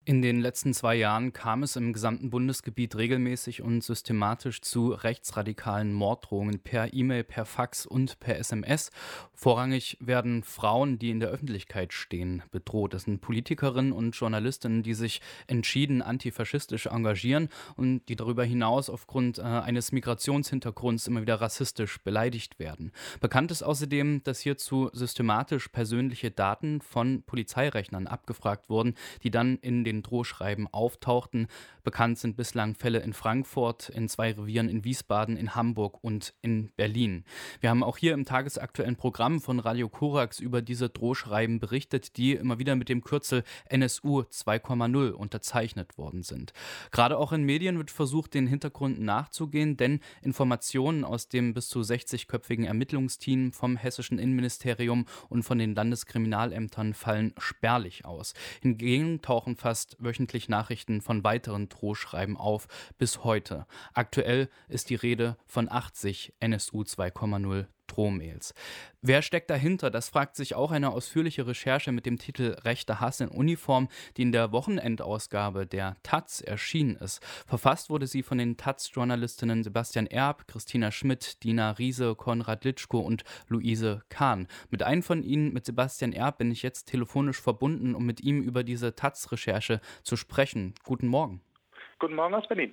In den letzten 2 Jahren kam es im gesamten Bundesgebiet regelmäßig und systematisch zu rechtsradikalen Morddrohungen per E-Mail, per Fax und per SMS. Vorrangig werden Frauen, die in der Öffentlichkeit stehen, bedroht. Das sind Politikerinnen und Journalistinnen, die sich entschieden antifaschistisch engagieren und die darüber hinaus aufgrund eines Migrationshintergrunds immer wieder rassistisch beleidigt werden. Bekannt ist außerdem, dass hierzu systematisch persönliche Daten von Polizeirechnern abgefragt wurden, die dann in den Drohschreiben auftauchten. Bekannt sind bislang Fälle in Frankfurt, in 2 Revieren in Wiesbaden, in Hamburg und in Berlin. Wir haben auch hier im tagesaktuellen Programm von Radio Korax über diese Drohschreiben berichtet, die immer wieder mit dem Kürzel NSU 2,0 unterzeichnet worden sind. Gerade auch in Medien wird versucht, den Hintergründen nachzugehen, denn Informationen aus dem bis zu 60-köpfigen Ermittlungsteam vom hessischen Innenministerium und von den Landeskriminalämtern fallen spärlich aus. Hingegen tauchen fast wöchentlich Nachrichten von weiteren Drohschreiben auf, bis heute. Aktuell ist die Rede von 80 NSU 2,0 Drohmails. Wer steckt dahinter? Das fragt sich auch eine ausführliche Recherche mit dem Titel Rechter Hass in Uniform, die in der Wochenendausgabe der taz erschienen ist. Verfasst wurde sie von den taz-Journalistinnen Sebastian Erb, Christina Schmidt, Dina Riese, Konrad Litschko und Luise Kahn. Mit einem von ihnen, mit Sebastian Erb, bin ich jetzt telefonisch verbunden, um mit ihm über diese taz-Recherche zu sprechen. Guten Morgen. Guten Morgen aus Berlin.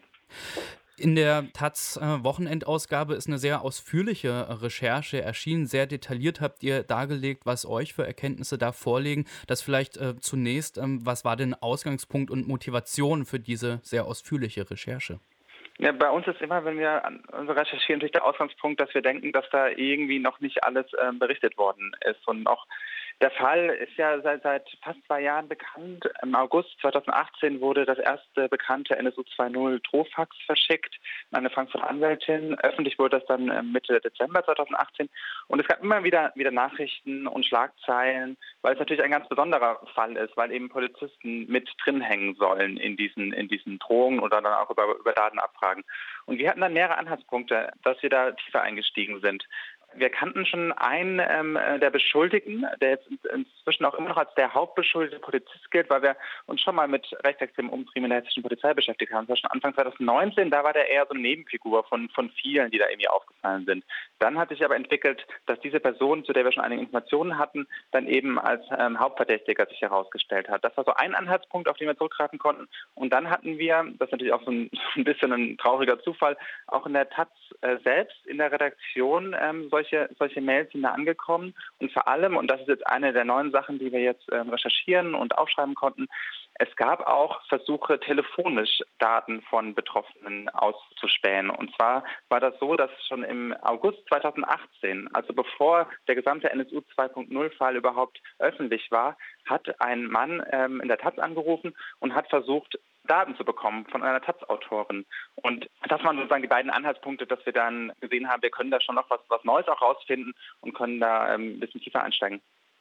In der taz-Wochenendausgabe ist eine sehr ausführliche Recherche erschienen. Sehr detailliert habt ihr dargelegt, was euch für Erkenntnisse da vorliegen. Das vielleicht zunächst, was war denn Ausgangspunkt und Motivation für diese sehr ausführliche Recherche? Ja, bei uns ist immer, wenn wir recherchieren, natürlich der Ausgangspunkt, dass wir denken, dass da irgendwie noch nicht alles berichtet worden ist. Und auch der Fall ist ja seit fast 2 Jahren bekannt. Im August 2018 wurde das erste bekannte NSU 2.0 Drohfax verschickt an eine Frankfurter Anwältin. Öffentlich wurde das dann Mitte Dezember 2018. Und es gab immer wieder Nachrichten und Schlagzeilen, weil es natürlich ein ganz besonderer Fall ist, weil eben Polizisten mit drin hängen sollen in diesen Drohungen oder dann auch über Datenabfragen. Und wir hatten dann mehrere Anhaltspunkte, dass wir da tiefer eingestiegen sind. Wir kannten schon einen der Beschuldigten, der jetzt inzwischen auch immer noch als der hauptbeschuldigte Polizist gilt, weil wir uns schon mal mit rechtsextremen Umtrieben in der hessischen Polizei beschäftigt haben. Das war schon Anfang 2019, da war der eher so eine Nebenfigur von vielen, die da irgendwie aufgefallen sind. Dann hat sich aber entwickelt, dass diese Person, zu der wir schon einige Informationen hatten, dann eben als Hauptverdächtiger sich herausgestellt hat. Das war so ein Anhaltspunkt, auf den wir zurückgreifen konnten. Und dann hatten wir, das ist natürlich auch so ein bisschen ein trauriger Zufall, auch in der taz selbst in der Redaktion solche Mails sind da angekommen. Und vor allem, und das ist jetzt eine der neuen Sachen, die wir jetzt recherchieren und aufschreiben konnten, es gab auch Versuche, telefonisch Daten von Betroffenen auszuspähen. Und zwar war das so, dass schon im August 2018, also bevor der gesamte NSU 2.0-Fall überhaupt öffentlich war, hat ein Mann in der taz angerufen und hat versucht, Daten zu bekommen von einer taz-Autorin. Und das waren sozusagen die beiden Anhaltspunkte, dass wir dann gesehen haben, wir können da schon noch was Neues auch rausfinden und können da ein bisschen tiefer einsteigen.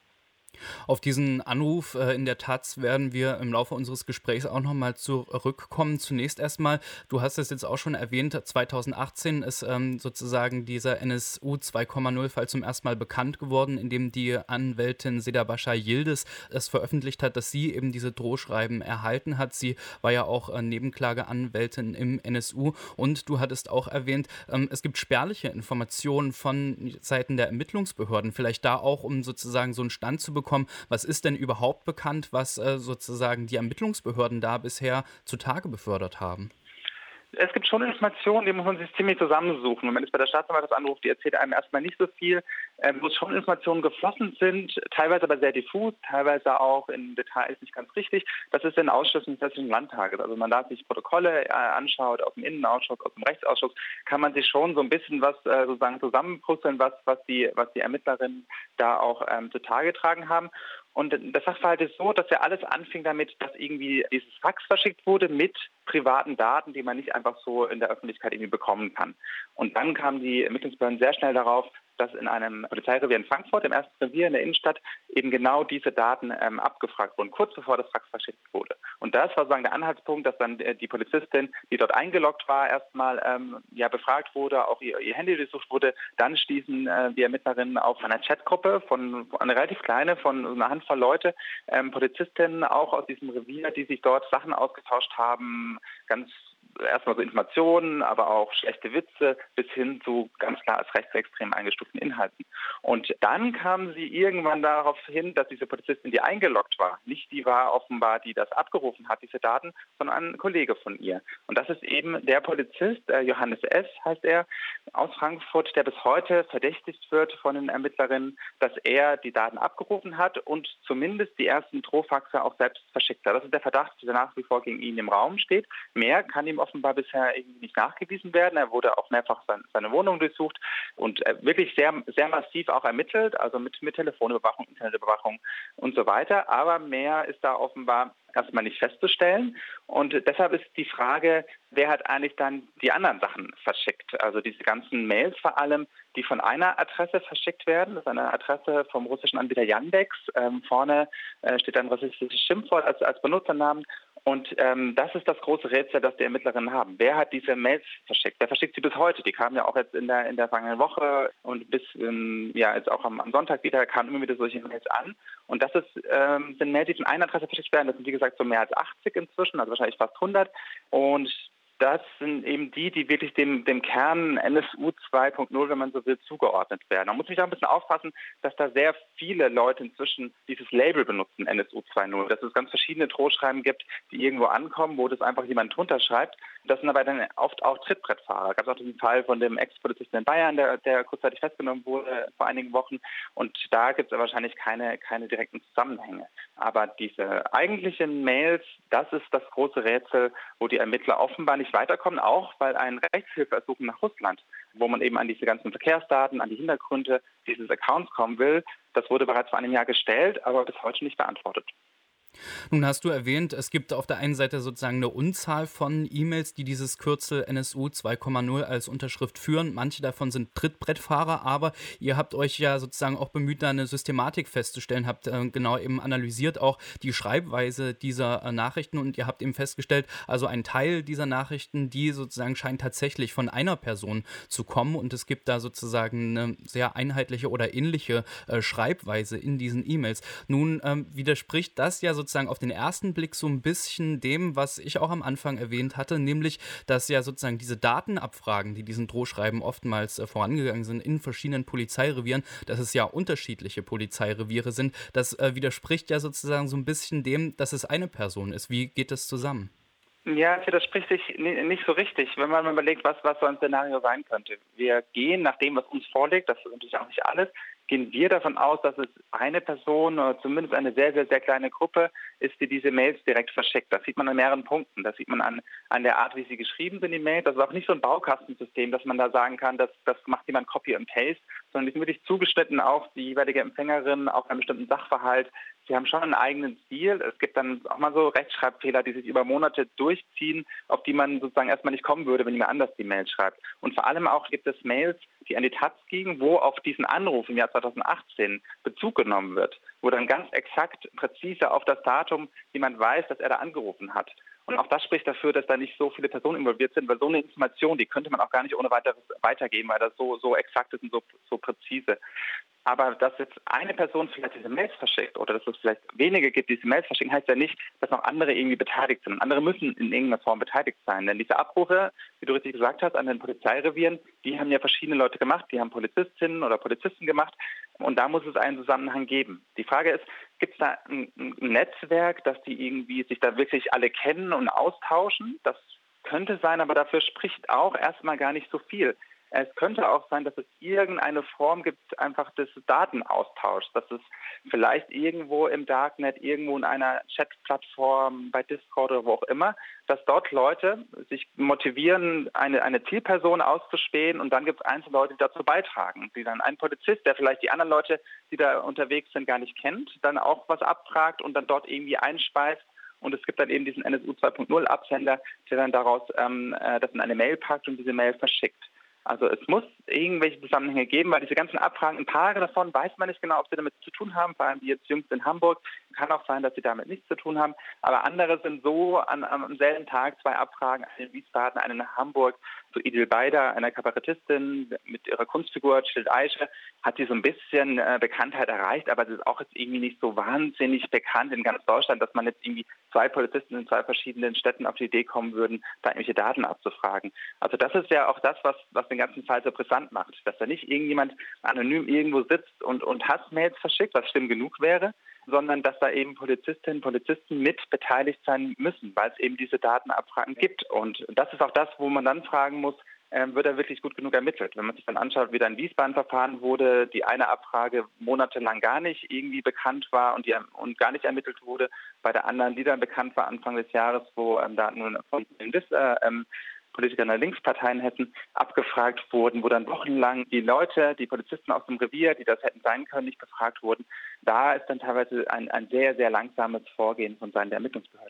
Auf diesen Anruf in der taz werden wir im Laufe unseres Gesprächs auch nochmal zurückkommen. Zunächst erstmal, du hast es jetzt auch schon erwähnt, 2018 ist sozusagen dieser NSU 2,0-Fall zum ersten Mal bekannt geworden, in dem die Anwältin Seda Başar Yildiz es veröffentlicht hat, dass sie eben diese Drohschreiben erhalten hat. Sie war ja auch Nebenklageanwältin im NSU und du hattest auch erwähnt, es gibt spärliche Informationen von Seiten der Ermittlungsbehörden. Vielleicht da auch, um sozusagen so einen Stand zu bekommen, was ist denn überhaupt bekannt, was sozusagen die Ermittlungsbehörden da bisher zutage befördert haben? Es gibt schon Informationen, die muss man sich ziemlich zusammensuchen. Und wenn es bei der Staatsanwaltschaft anruft, die erzählt einem erstmal nicht so viel, wo schon Informationen geflossen sind, teilweise aber sehr diffus, teilweise auch in Details nicht ganz richtig. Das ist in Ausschüssen des Hessischen Landtages. Also man da sich Protokolle anschaut, aus dem Innenausschuss, aus dem Rechtsausschuss, kann man sich schon so ein bisschen was sozusagen zusammenpuzzeln, was die Ermittlerinnen da auch zutage getragen haben. Und der Sachverhalt ist so, dass ja alles anfing damit, dass irgendwie dieses Fax verschickt wurde mit privaten Daten, die man nicht einfach so in der Öffentlichkeit irgendwie bekommen kann. Und dann kamen die Ermittlungsbehörden sehr schnell darauf, dass in einem Polizeirevier in Frankfurt, im ersten Revier in der Innenstadt, eben genau diese Daten abgefragt wurden, kurz bevor das Fax verschickt wurde. Und das war sozusagen der Anhaltspunkt, dass dann die Polizistin, die dort eingeloggt war, erstmal befragt wurde, auch ihr Handy durchsucht wurde. Dann stießen die Ermittlerinnen auf einer Chatgruppe von eine relativ kleine, von einer Handvoll Leute, Polizistinnen auch aus diesem Revier, die sich dort Sachen ausgetauscht haben, ganz erstmal so Informationen, aber auch schlechte Witze bis hin zu ganz klar als rechtsextrem eingestuften Inhalten. Und dann kamen sie irgendwann darauf hin, dass diese Polizistin, die eingeloggt war, nicht die war offenbar, die das abgerufen hat, diese Daten, sondern ein Kollege von ihr. Und das ist eben der Polizist, Johannes S. heißt er, aus Frankfurt, der bis heute verdächtigt wird von den Ermittlerinnen, dass er die Daten abgerufen hat und zumindest die ersten Drohfaxe auch selbst verschickt hat. Das ist der Verdacht, der nach wie vor gegen ihn im Raum steht. Mehr kann ihm offenbar bisher irgendwie nicht nachgewiesen werden. Er wurde auch mehrfach seine Wohnung durchsucht und wirklich sehr, sehr massiv auch ermittelt, also mit Telefonüberwachung, Internetüberwachung und so weiter. Aber mehr ist da offenbar erstmal nicht festzustellen. Und deshalb ist die Frage, wer hat eigentlich dann die anderen Sachen verschickt? Also diese ganzen Mails vor allem, die von einer Adresse verschickt werden. Das ist eine Adresse vom russischen Anbieter Yandex. Vorne steht ein rassistisches Schimpfwort als Benutzernamen. Und das ist das große Rätsel, das die Ermittlerinnen haben. Wer hat diese Mails verschickt? Wer verschickt sie bis heute? Die kamen ja auch jetzt in der vergangenen Woche und bis jetzt auch am Sonntag wieder, kamen immer wieder solche Mails an. Und das sind Mails, die von einer Adresse verschickt werden. Das sind wie gesagt so mehr als 80 inzwischen, also wahrscheinlich fast 100. Und das sind eben die wirklich dem Kern NSU 2.0, wenn man so will, zugeordnet werden. Man muss sich da ein bisschen aufpassen, dass da sehr viele Leute inzwischen dieses Label benutzen, NSU 2.0. Dass es ganz verschiedene Drohschreiben gibt, die irgendwo ankommen, wo das einfach jemand drunter schreibt. Das sind aber dann oft auch Trittbrettfahrer. Es gab auch diesen Fall von dem Ex-Polizisten in Bayern, der kurzzeitig festgenommen wurde vor einigen Wochen. Und da gibt es wahrscheinlich keine direkten Zusammenhänge. Aber diese eigentlichen Mails, das ist das große Rätsel, wo die Ermittler offenbar nicht weiterkommen, auch weil ein Rechtshilfeersuchen nach Russland, wo man eben an diese ganzen Verkehrsdaten, an die Hintergründe dieses Accounts kommen will, das wurde bereits vor einem Jahr gestellt, aber bis heute nicht beantwortet. Nun hast du erwähnt, es gibt auf der einen Seite sozusagen eine Unzahl von E-Mails, die dieses Kürzel NSU 2.0 als Unterschrift führen. Manche davon sind Trittbrettfahrer, aber ihr habt euch ja sozusagen auch bemüht, da eine Systematik festzustellen, habt genau eben analysiert auch die Schreibweise dieser Nachrichten und ihr habt eben festgestellt, also ein Teil dieser Nachrichten, die sozusagen scheint tatsächlich von einer Person zu kommen und es gibt da sozusagen eine sehr einheitliche oder ähnliche Schreibweise in diesen E-Mails. Nun widerspricht das ja sozusagen auf den ersten Blick so ein bisschen dem, was ich auch am Anfang erwähnt hatte, nämlich, dass ja sozusagen diese Datenabfragen, die diesen Drohschreiben oftmals vorangegangen sind in verschiedenen Polizeirevieren, dass es ja unterschiedliche Polizeireviere sind. Das widerspricht ja sozusagen so ein bisschen dem, dass es eine Person ist. Wie geht das zusammen? Ja, es widerspricht sich nicht so richtig, wenn man überlegt, was so ein Szenario sein könnte. Wir gehen nach dem, was uns vorliegt, das ist natürlich auch nicht alles, gehen wir davon aus, dass es eine Person oder zumindest eine sehr, sehr, sehr kleine Gruppe ist, die diese Mails direkt verschickt. Das sieht man an mehreren Punkten. Das sieht man an der Art, wie sie geschrieben sind, die Mails. Das ist auch nicht so ein Baukastensystem, dass man da sagen kann, das macht jemand Copy and Paste, sondern die sind wirklich zugeschnitten auf die jeweilige Empfängerin, auf einen bestimmten Sachverhalt. Sie haben schon einen eigenen Stil. Es gibt dann auch mal so Rechtschreibfehler, die sich über Monate durchziehen, auf die man sozusagen erstmal nicht kommen würde, wenn jemand anders die Mail schreibt. Und vor allem auch gibt es Mails, die an die Taz gingen, wo auf diesen Anruf im Jahr 2018 Bezug genommen wird, wo dann ganz exakt, präzise auf das Datum jemand weiß, dass er da angerufen hat. Und auch das spricht dafür, dass da nicht so viele Personen involviert sind, weil so eine Information, die könnte man auch gar nicht ohne weiteres weitergeben, weil das so exakt ist und so präzise. Aber dass jetzt eine Person vielleicht diese Mails verschickt oder dass es vielleicht wenige gibt, die diese Mails verschicken, heißt ja nicht, dass noch andere irgendwie beteiligt sind. Und andere müssen in irgendeiner Form beteiligt sein. Denn diese Abrufe, wie du richtig gesagt hast, an den Polizeirevieren, die haben ja verschiedene Leute gemacht. Die haben Polizistinnen oder Polizisten gemacht. Und da muss es einen Zusammenhang geben. Die Frage ist, gibt es da ein Netzwerk, dass die irgendwie sich da wirklich alle kennen und austauschen? Das könnte sein, aber dafür spricht auch erstmal gar nicht so viel. Es könnte auch sein, dass es irgendeine Form gibt, einfach des Datenaustauschs, dass es vielleicht irgendwo im Darknet, irgendwo in einer Chat-Plattform, bei Discord oder wo auch immer, dass dort Leute sich motivieren, eine Zielperson auszuspähen und dann gibt es einzelne Leute, die dazu beitragen, die dann ein Polizist, der vielleicht die anderen Leute, die da unterwegs sind, gar nicht kennt, dann auch was abfragt und dann dort irgendwie einspeist. Und es gibt dann eben diesen NSU 2.0 Absender, der dann daraus das in eine Mail packt und diese Mail verschickt. Also es muss irgendwelche Zusammenhänge geben, weil diese ganzen Abfragen, ein paar davon weiß man nicht genau, ob sie damit zu tun haben, vor allem die jetzt jüngst in Hamburg. Kann auch sein, dass sie damit nichts zu tun haben, aber andere sind so am selben Tag 2 Abfragen, eine in Wiesbaden, eine in Hamburg, zu Idil Beider, einer Kabarettistin mit ihrer Kunstfigur Schild Eiche, hat sie so ein bisschen Bekanntheit erreicht, aber es ist auch jetzt irgendwie nicht so wahnsinnig bekannt in ganz Deutschland, dass man jetzt irgendwie 2 Polizisten in 2 verschiedenen Städten auf die Idee kommen würden, da irgendwelche Daten abzufragen. Also das ist ja auch das, was den ganzen Fall so brisant macht, dass da nicht irgendjemand anonym irgendwo sitzt und Hassmails verschickt, was schlimm genug wäre, sondern dass da eben Polizistinnen und Polizisten mit beteiligt sein müssen, weil es eben diese Datenabfragen gibt. Und das ist auch das, wo man dann fragen muss, wird da wirklich gut genug ermittelt? Wenn man sich dann anschaut, wie da in Wiesbaden verfahren wurde, die eine Abfrage monatelang gar nicht irgendwie bekannt war und gar nicht ermittelt wurde, bei der anderen, die dann bekannt war Anfang des Jahres, wo Daten von Politikern der Linksparteien hätten abgefragt wurden, wo dann wochenlang die Leute, die Polizisten aus dem Revier, die das hätten sein können, nicht befragt wurden. Da ist dann teilweise ein sehr, sehr langsames Vorgehen von Seiten der Ermittlungsbehörden.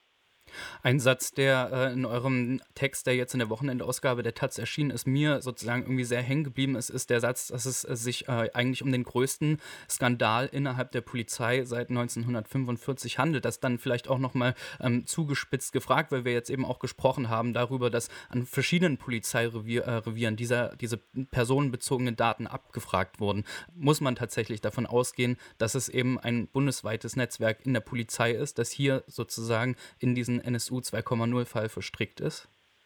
Ein Satz, der in eurem Text, der jetzt in der Wochenendausgabe der Taz erschienen ist, mir sozusagen irgendwie sehr hängen geblieben ist der Satz, dass es sich eigentlich um den größten Skandal innerhalb der Polizei seit 1945 handelt. Das dann vielleicht auch nochmal zugespitzt gefragt, weil wir jetzt eben auch gesprochen haben darüber, dass an verschiedenen Polizeirevieren diese personenbezogenen Daten abgefragt wurden. Muss man tatsächlich davon ausgehen, dass es eben ein bundesweites Netzwerk in der Polizei ist, das hier sozusagen in diesen NSU 2,0 Fall verstrickt ist?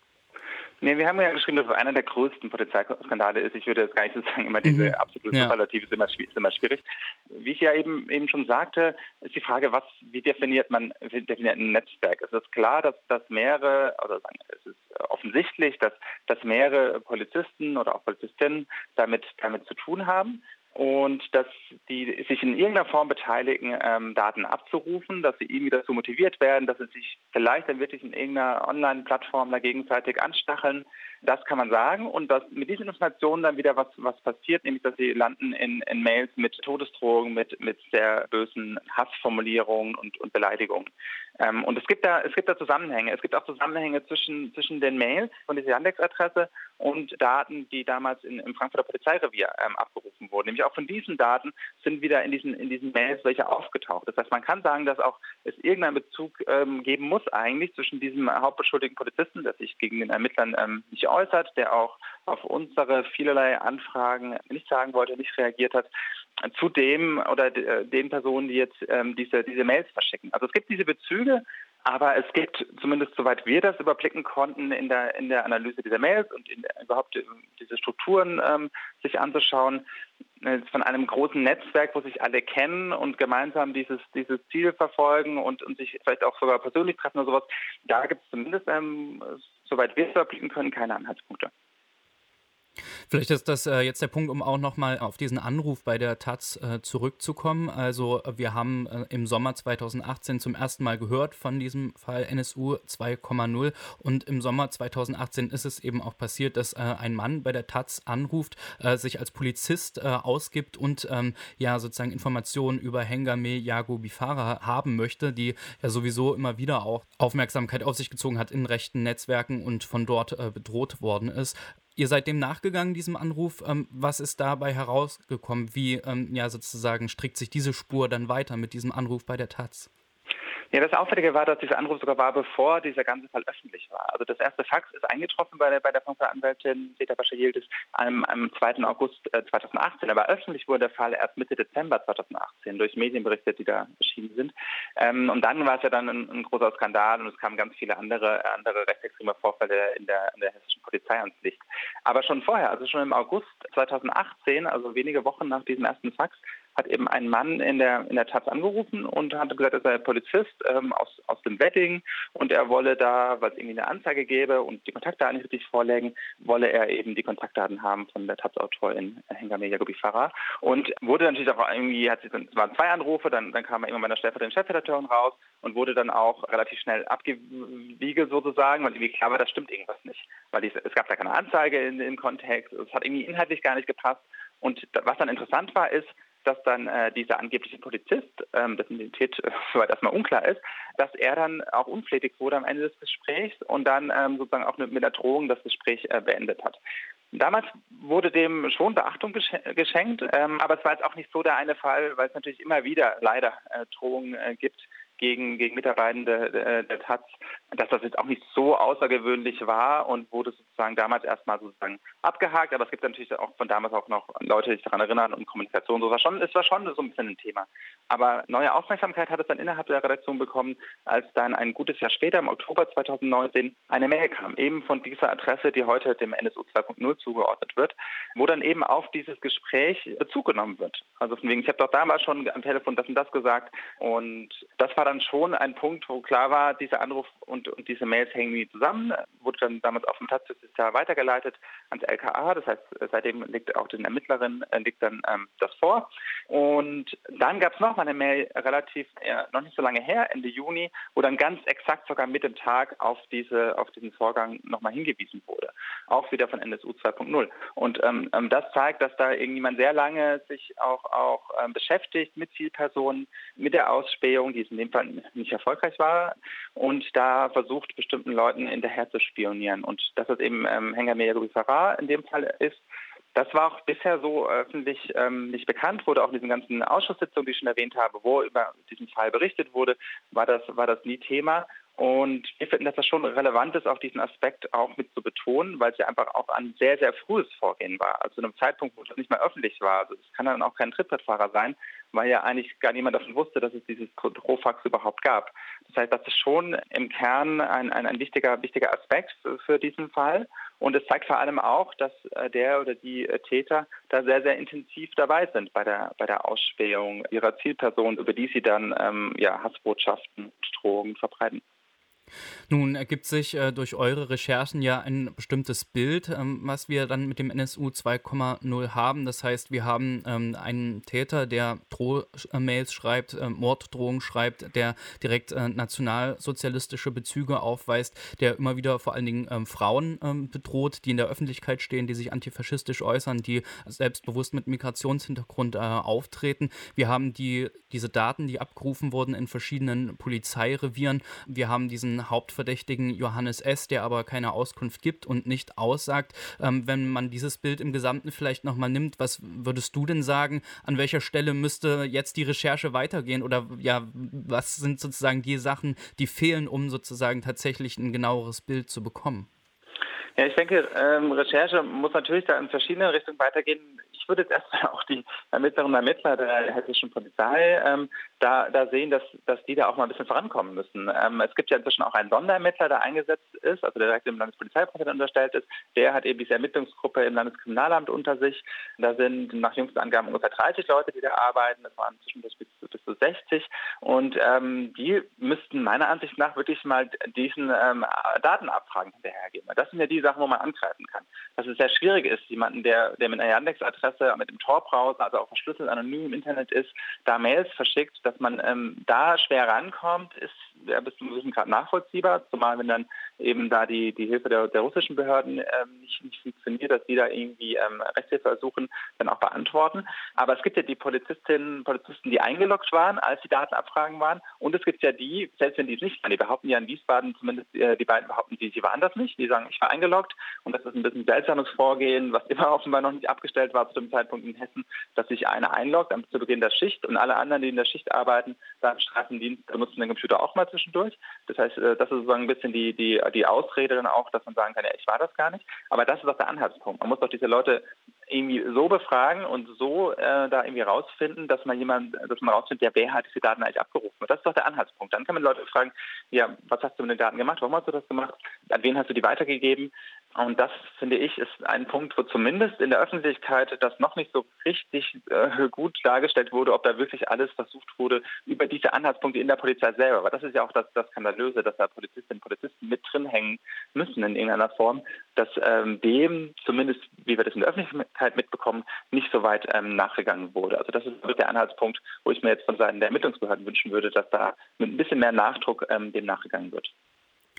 Nee, wir haben ja geschrieben, dass es einer der größten Polizeiskandale ist. Ich würde jetzt gar nicht so sagen, immer diese absolute Superlative ist immer schwierig. Wie ich ja eben schon sagte, ist die Frage, wie definiert ein Netzwerk? Es ist klar, dass mehrere, oder sagen, es ist offensichtlich, dass mehrere Polizisten oder auch Polizistinnen damit zu tun haben. Und dass die sich in irgendeiner Form beteiligen, Daten abzurufen, dass sie irgendwie dazu motiviert werden, dass sie sich vielleicht dann wirklich in irgendeiner Online-Plattform da gegenseitig anstacheln. Das kann man sagen. Und dass mit diesen Informationen dann wieder was passiert, nämlich dass sie landen in Mails mit Todesdrohungen, mit sehr bösen Hassformulierungen und Beleidigungen. Und es gibt da Zusammenhänge. Es gibt auch Zusammenhänge zwischen den Mails von dieser Yandex-Adresse und Daten, die damals im Frankfurter Polizeirevier abgerufen wurden. Nämlich auch von diesen Daten sind wieder in diesen Mails welche aufgetaucht. Das heißt, man kann sagen, dass auch es irgendeinen Bezug geben muss eigentlich zwischen diesem hauptbeschuldigten Polizisten, der sich gegen den Ermittlern nicht äußert, der auch auf unsere vielerlei Anfragen nicht sagen wollte, nicht reagiert hat, zu dem oder den Personen, die jetzt diese Mails verschicken. Also es gibt diese Bezüge, aber es gibt, zumindest soweit wir das überblicken konnten, in der Analyse dieser Mails und überhaupt diese Strukturen sich anzuschauen, von einem großen Netzwerk, wo sich alle kennen und gemeinsam dieses Ziel verfolgen und sich vielleicht auch sogar persönlich treffen oder sowas. Da gibt es zumindest, soweit wir es überblicken können, keine Anhaltspunkte. Vielleicht ist das jetzt der Punkt, um auch nochmal auf diesen Anruf bei der Taz zurückzukommen. Also wir haben im Sommer 2018 zum ersten Mal gehört von diesem Fall NSU 2,0 und im Sommer 2018 ist es eben auch passiert, dass ein Mann bei der Taz anruft, sich als Polizist ausgibt und sozusagen Informationen über Hengame Yago Bifara haben möchte, die ja sowieso immer wieder auch Aufmerksamkeit auf sich gezogen hat in rechten Netzwerken und von dort bedroht worden ist. Ihr seid dem nachgegangen, diesem Anruf. Was ist dabei herausgekommen? Wie sozusagen strickt sich diese Spur dann weiter mit diesem Anruf bei der Taz? Ja, das Auffällige war, dass dieser Anruf sogar war, bevor dieser ganze Fall öffentlich war. Also das erste Fax ist eingetroffen bei der Frankfurter Anwältin Zeta Bascha-Yildiz am 2. August 2018. Aber öffentlich wurde der Fall erst Mitte Dezember 2018 durch Medienberichte, die da erschienen sind. Und dann war es ja dann ein großer Skandal und es kamen ganz viele andere rechtsextreme Vorfälle in der hessischen Polizei ans Licht. Aber schon vorher, also schon im August 2018, also wenige Wochen nach diesem ersten Fax, hat eben ein Mann in der Taz angerufen und hat gesagt, er sei Polizist aus dem Wedding und er wolle da, weil es irgendwie eine Anzeige gäbe und die Kontaktdaten nicht richtig vorlägen, wolle er eben die Kontaktdaten haben von der Taz-Autorin Hengame Yago Bifara und wurde natürlich auch irgendwie, es waren 2 Anrufe, dann kam er irgendwann bei der stellvertretenden Chefredakteurin raus und wurde dann auch relativ schnell abgewiegelt sozusagen, weil irgendwie klar war, das stimmt irgendwas nicht, weil es gab da keine Anzeige im Kontext, es hat irgendwie inhaltlich gar nicht gepasst und was dann interessant war, ist, dass dann dieser angebliche Polizist, dessen Identität soweit erstmal unklar ist, dass er dann auch unflätig wurde am Ende des Gesprächs und dann sozusagen auch mit der Drohung das Gespräch beendet hat. Damals wurde dem schon Beachtung geschenkt, aber es war jetzt auch nicht so der eine Fall, weil es natürlich immer wieder leider Drohungen gibt gegen Mitarbeitende der Taz, dass das jetzt auch nicht so außergewöhnlich war und wurde sozusagen damals erstmal sozusagen abgehakt. Aber es gibt natürlich auch von damals auch noch Leute, die sich daran erinnern und Kommunikation. Es war schon so ein bisschen ein Thema. Aber neue Aufmerksamkeit hat es dann innerhalb der Redaktion bekommen, als dann ein gutes Jahr später, im Oktober 2019, eine Mail kam, eben von dieser Adresse, die heute dem NSU 2.0 zugeordnet wird, wo dann eben auf dieses Gespräch Bezug genommen wird. Also von wegen, ich habe doch damals schon am Telefon das und das gesagt und das war dann schon ein Punkt, wo klar war, dieser Anruf und diese Mails hängen nie zusammen, wurde dann damals auf dem Taz-Justiziar weitergeleitet ans LKA, das heißt, seitdem liegt auch den Ermittlerinnen das vor. Und dann gab es noch mal eine Mail noch nicht so lange her, Ende Juni, wo dann ganz exakt sogar mit dem Tag auf diesen Vorgang nochmal hingewiesen wurde. Auch wieder von NSU 2.0. Und das zeigt, dass da irgendjemand sehr lange sich auch beschäftigt mit Zielpersonen, mit der Ausspähung, die in dem Fall nicht erfolgreich war, und da versucht, bestimmten Leuten hinterher zu spionieren. Und dass es eben Hengame Yaghoubi Farah in dem Fall ist, das war auch bisher so öffentlich nicht bekannt, wurde auch in diesen ganzen Ausschusssitzungen, die ich schon erwähnt habe, wo über diesen Fall berichtet wurde, war das nie Thema. Und wir finden, dass das schon relevant ist, auch diesen Aspekt auch mit zu betonen, weil es ja einfach auch ein sehr, sehr frühes Vorgehen war. Also zu einem Zeitpunkt, wo das nicht mehr öffentlich war. Also es kann dann auch kein Trittbrettfahrer sein, weil ja eigentlich gar niemand davon wusste, dass es dieses Drohfax überhaupt gab. Das heißt, das ist schon im Kern ein wichtiger Aspekt für diesen Fall. Und es zeigt vor allem auch, dass der oder die Täter da sehr, sehr intensiv dabei sind bei der Ausspähung ihrer Zielperson, über die sie dann Hassbotschaften und Drohungen verbreiten. Nun ergibt sich durch eure Recherchen ja ein bestimmtes Bild, was wir dann mit dem NSU 2.0 haben. Das heißt, wir haben einen Täter, der Drohmails schreibt, Morddrohungen schreibt, der direkt nationalsozialistische Bezüge aufweist, der immer wieder vor allen Dingen Frauen bedroht, die in der Öffentlichkeit stehen, die sich antifaschistisch äußern, die selbstbewusst mit Migrationshintergrund auftreten. Wir haben diese Daten, die abgerufen wurden in verschiedenen Polizeirevieren. Wir haben diesen Hauptverdächtigen Johannes S., der aber keine Auskunft gibt und nicht aussagt. Wenn man dieses Bild im Gesamten vielleicht nochmal nimmt, was würdest du denn sagen, an welcher Stelle müsste jetzt die Recherche weitergehen oder ja, was sind sozusagen die Sachen, die fehlen, um sozusagen tatsächlich ein genaueres Bild zu bekommen? Ja, ich denke, Recherche muss natürlich da in verschiedene Richtungen weitergehen. Ich würde jetzt erstmal auch die Ermittlerinnen und Ermittler der hessischen Polizei da sehen, dass die da auch mal ein bisschen vorankommen müssen. Es gibt ja inzwischen auch einen Sonderermittler, der eingesetzt ist, also der direkt dem Landespolizeipräsidenten unterstellt ist. Der hat eben diese Ermittlungsgruppe im Landeskriminalamt unter sich. Da sind nach jüngsten Angaben ungefähr 30 Leute, die da arbeiten. Das waren zwischendurch bis zu 60. Und die müssten meiner Ansicht nach wirklich mal diesen Datenabfragen hinterhergeben. Das sind ja die Sachen, wo man angreifen kann. Dass es sehr schwierig ist, jemanden, der mit einer Yandex-Adresse, mit dem Tor-Browser, also auch verschlüsselt anonym im Internet ist, da Mails verschickt, dass man da schwer rankommt, ist ja bis zu einem gewissen Grad nachvollziehbar, zumal wenn dann eben da die Hilfe der russischen Behörden nicht funktioniert, dass die da irgendwie Rechtshilfe ersuchen, dann auch beantworten. Aber es gibt ja die Polizistinnen und Polizisten, die eingeloggt waren, als die Datenabfragen waren, und es gibt ja die, selbst wenn die es nicht waren, die behaupten ja in Wiesbaden, zumindest die beiden behaupten, sie waren das nicht, die sagen, ich war eingeloggt, und das ist ein bisschen seltsames Vorgehen, was immer offenbar noch nicht abgestellt war zu dem Zeitpunkt in Hessen, dass sich einer einloggt zu Beginn der Schicht und alle anderen, die in der Schicht arbeiten, da im Straßendienst benutzen den Computer auch mal zwischendurch. Das heißt, das ist sozusagen ein bisschen die Ausrede dann auch, dass man sagen kann, ja, ich war das gar nicht. Aber das ist auch der Anhaltspunkt. Man muss doch diese Leute irgendwie so befragen und so da irgendwie rausfinden, dass man rausfindet, ja, wer hat diese Daten eigentlich abgerufen. Das ist doch der Anhaltspunkt. Dann kann man Leute fragen, ja, was hast du mit den Daten gemacht? Warum hast du das gemacht? An wen hast du die weitergegeben? Und das, finde ich, ist ein Punkt, wo zumindest in der Öffentlichkeit das noch nicht so richtig gut dargestellt wurde, ob da wirklich alles versucht wurde über diese Anhaltspunkte in der Polizei selber. Aber das ist ja auch das Skandalöse, dass da Polizistinnen und Polizisten mit drin hängen müssen in irgendeiner Form, dass dem, zumindest wie wir das in der Öffentlichkeit mitbekommen, nicht so weit nachgegangen wurde. Also das ist wirklich der Anhaltspunkt, wo ich mir jetzt von Seiten der Ermittlungsbehörden wünschen würde, dass da mit ein bisschen mehr Nachdruck dem nachgegangen wird.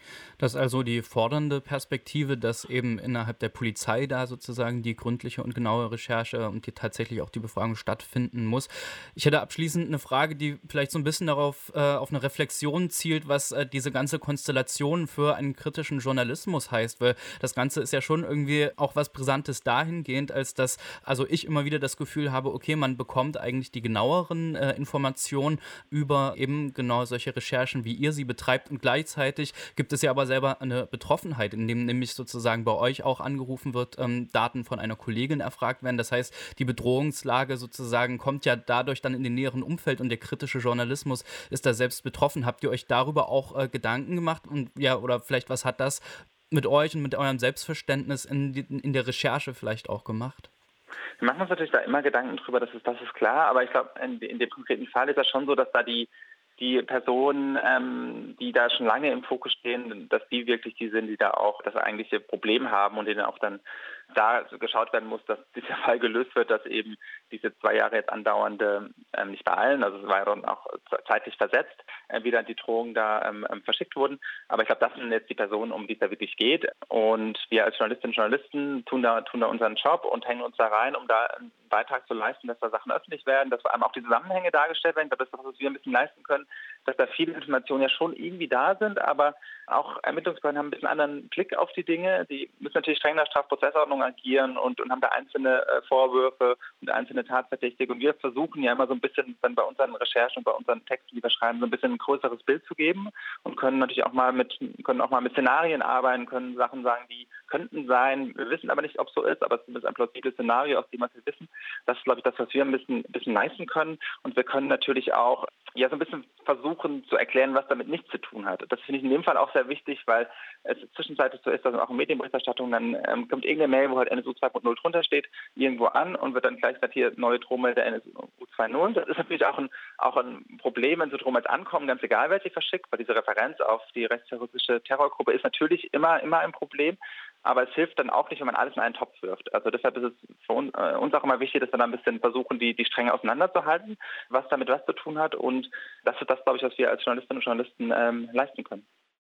Das ist also die fordernde Perspektive, dass eben innerhalb der Polizei da sozusagen die gründliche und genaue Recherche und die tatsächlich auch die Befragung stattfinden muss. Ich hätte abschließend eine Frage, die vielleicht so ein bisschen darauf auf eine Reflexion zielt, was diese ganze Konstellation für einen kritischen Journalismus heißt, weil das Ganze ist ja schon irgendwie auch was Brisantes dahingehend, als dass also ich immer wieder das Gefühl habe, okay, man bekommt eigentlich die genaueren Informationen über eben genau solche Recherchen, wie ihr sie betreibt, und gleichzeitig gibt es ja aber selber eine Betroffenheit, indem nämlich sozusagen bei euch auch angerufen wird, Daten von einer Kollegin erfragt werden. Das heißt, die Bedrohungslage sozusagen kommt ja dadurch dann in den näheren Umfeld und der kritische Journalismus ist da selbst betroffen. Habt ihr euch darüber auch Gedanken gemacht und ja, oder vielleicht was hat das mit euch und mit eurem Selbstverständnis in der Recherche vielleicht auch gemacht? Wir machen uns natürlich da immer Gedanken drüber, das ist klar, aber ich glaube, in dem konkreten Fall ist das schon so, dass da die Personen, die da schon lange im Fokus stehen, dass die wirklich die sind, die da auch das eigentliche Problem haben und denen auch dann da geschaut werden muss, dass dieser Fall gelöst wird, dass eben diese 2 Jahre jetzt andauernde, nicht bei allen, also es war ja dann auch zeitlich versetzt, wieder die Drohungen da verschickt wurden. Aber ich glaube, das sind jetzt die Personen, um die es da wirklich geht. Und wir als Journalistinnen und Journalisten tun da unseren Job und hängen uns da rein, um da einen Beitrag zu leisten, dass da Sachen öffentlich werden, dass vor allem auch die Zusammenhänge dargestellt werden. Ich glaube, das ist das, was wir ein bisschen leisten können, dass da viele Informationen ja schon irgendwie da sind, aber auch Ermittlungsbehörden haben ein bisschen anderen Blick auf die Dinge. Die müssen natürlich streng nach Strafprozessordnung agieren und haben da einzelne Vorwürfe und einzelne Tatverdächtige. Und wir versuchen ja immer so ein bisschen dann bei unseren Recherchen und bei unseren Texten, die wir schreiben, so ein bisschen ein größeres Bild zu geben und können natürlich auch mal mit Szenarien arbeiten, können Sachen sagen, die könnten sein. Wir wissen aber nicht, ob es so ist, aber es ist ein plausibles Szenario, aus dem wir wissen. Das ist, glaube ich, das, was wir ein bisschen leisten können. Und wir können natürlich auch so ein bisschen versuchen zu erklären, was damit nichts zu tun hat. Das finde ich in dem Fall auch sehr wichtig, weil es zwischenzeitlich so ist, dass auch in Medienberichterstattung dann kommt irgendeine Mail, wo halt NSU 2.0 drunter steht, irgendwo an und wird dann gleichzeitig hier neue Drohmeldung der NSU 2.0. Das ist natürlich auch ein Problem, wenn so Drohmeldungen ankommen, ganz egal, wer sie verschickt, weil diese Referenz auf die rechtsterroristische Terrorgruppe ist natürlich immer ein Problem. Aber es hilft dann auch nicht, wenn man alles in einen Topf wirft. Also deshalb ist es für uns auch immer wichtig, dass wir da ein bisschen versuchen, die Stränge auseinanderzuhalten, was damit was zu tun hat. Und das ist das, glaube ich, was wir als Journalistinnen und Journalisten leisten können.